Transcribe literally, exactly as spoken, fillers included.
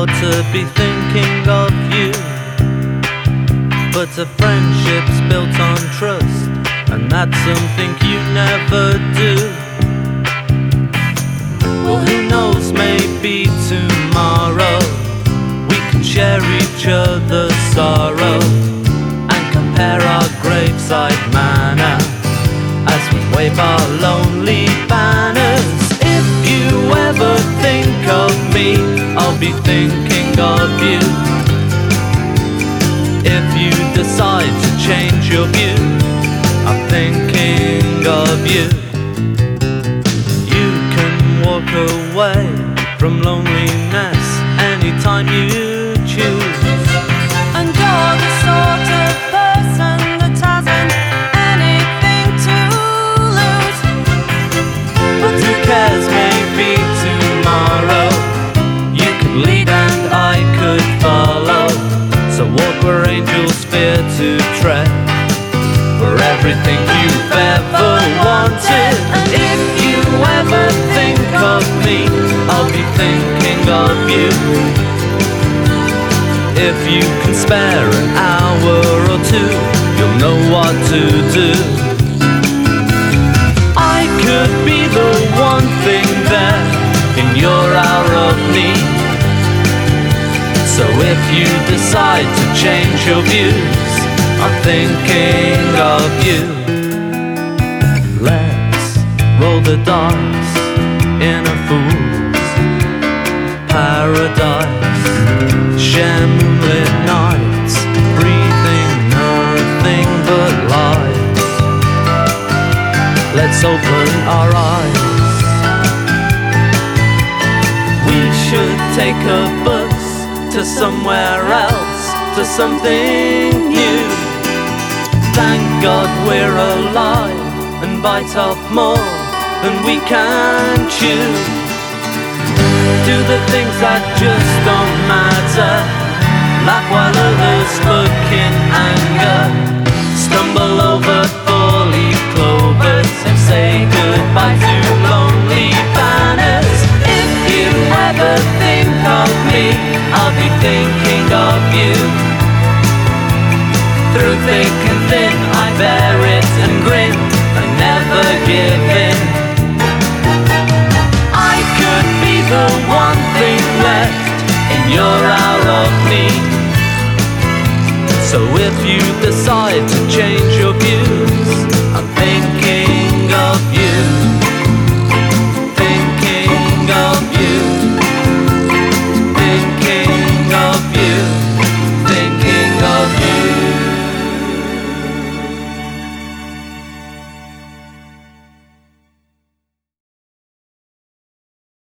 sure to be thinking of you, but a friendship's built on trust, and that's something you never do. Well, who knows, maybe tomorrow we can share each other's sorrow and compare our graveside manner as we wave our lonely banners. If you ever think of me, I'll be thinking of you. If you decide to change your view, I'm thinking of you. You can walk away from loneliness anytime you choose, and you're the sort of person that hasn't anything to lose. But who cares, maybe tomorrow you can lead and I could follow. So walk where angels fear to tread, for everything you've ever wanted. And if you ever think of me, I'll be thinking of you. If you can spare an hour or two, you'll know what to do. I could be the one thing there in your hour of need. So if you decide to change your views, I'm thinking of you. Let's roll the dice in a fool's paradise. Share moonlit nights, breathing nothing but light. Let's open our eyes. We should take a bus to somewhere else, to something new. Thank God we're alive and bite off more than we can chew. Do the things that just don't matter, laugh while others look in anger, stumble over four-leaf clovers and say goodbye to lonely banners. If you ever think of me, I'll be thinking of you. Through thick and thin, I bear it and grin and never give in. I could be the one thing left in your hour of need. So if you decide to change your view,